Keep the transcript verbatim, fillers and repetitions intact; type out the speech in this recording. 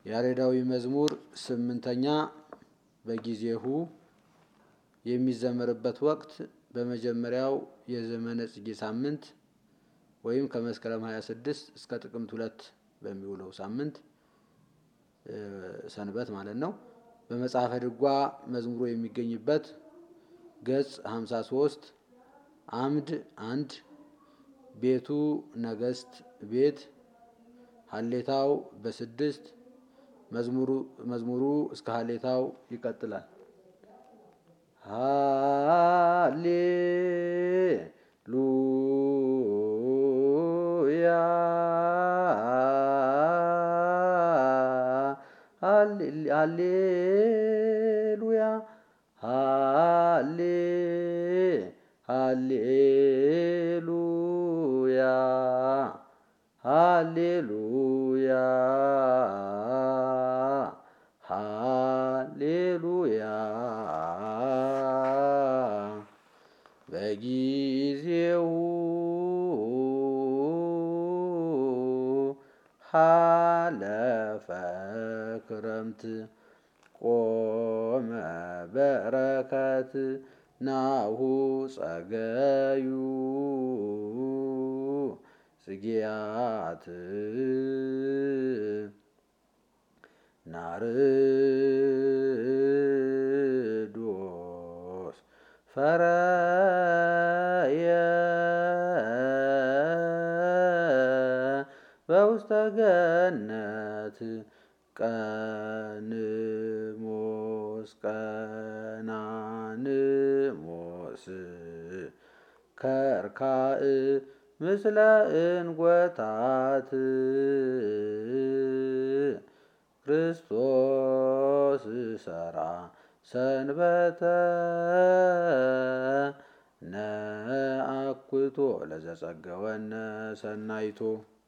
ያሬዳዊ መዝሙር ስምንተኛ በጊዜሁ የሚዘመርበት ወቅት በመጀመሪያው የዘመነ ጽጌ ሳምንት ወይም ከመስከረም ሃያ ስድስት እስከ ጥቅምት ሁለት በሚውለው ሳምንት ሰንበት ማለት ነው። በመጽሐፈ ድጓ መዝሙሩ የሚገኝበት ገጽ ሃምሳ ሶስት አምድ አንድ ቤቱ ነገስት ቤት ሀሌታው በስድስት መዝሙሩ መዝሙሩ እስከ ሀሌታው ይቀጥላል። ሃሌ ሉያ ሃሌሉያ ሃሌ ሃሌሉያ ሃሌሉያ ሃሌሉያ በጊዜው ሃለፈ ክረምት ቆመ በረከት ናሁ ጸገዩ ጽጌያት ናርዶስ ፈረየ በውስተ ገነት ቀንሞስ ቀናንሞስ ከርካእ ምስለ እንጐታት ክርስቶስ ሰራ ሰንበተ ነአኩቶ ለዘጸገወነ ሰናይቶ